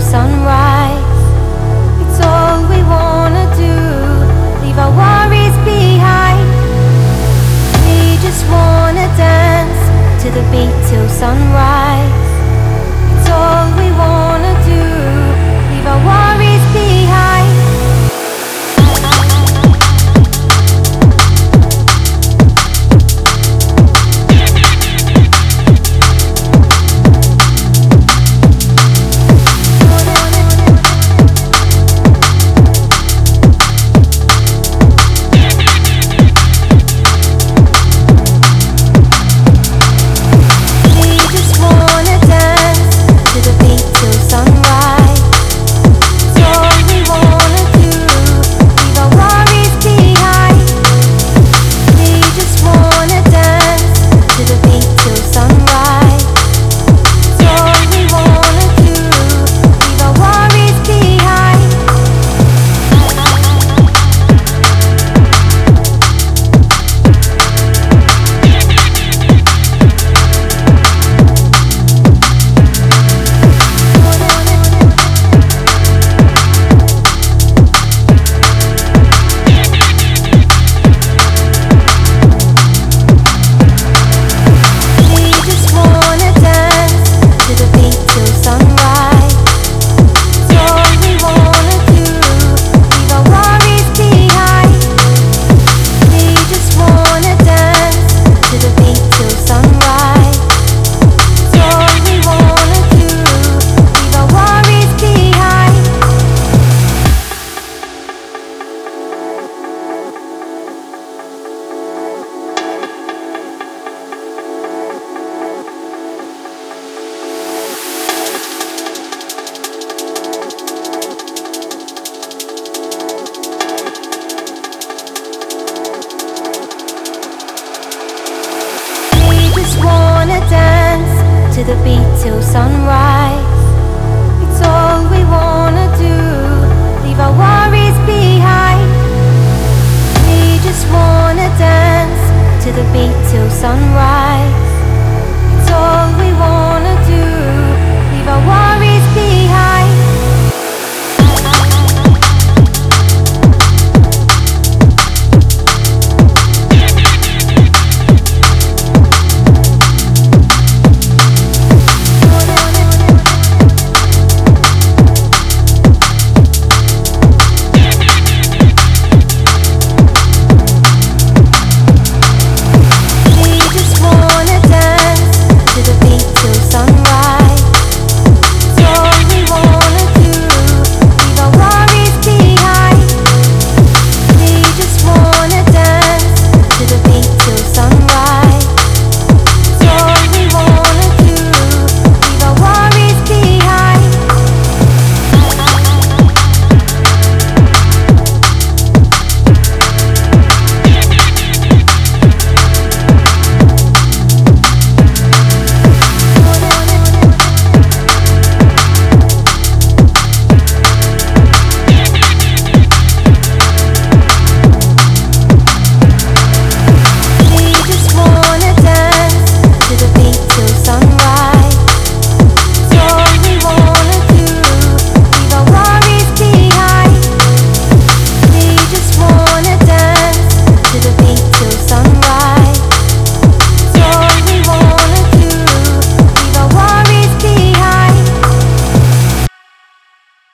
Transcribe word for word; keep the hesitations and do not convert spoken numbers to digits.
sunrise. It's all we wanna do, leave our worries behind. We just wanna dance to the beat till sunrise. It's all we wanna do, leave our worries behind. To the beat till sunrise. It's all we wanna do, leave our worries behind. We just wanna dance to the beat till sunrise.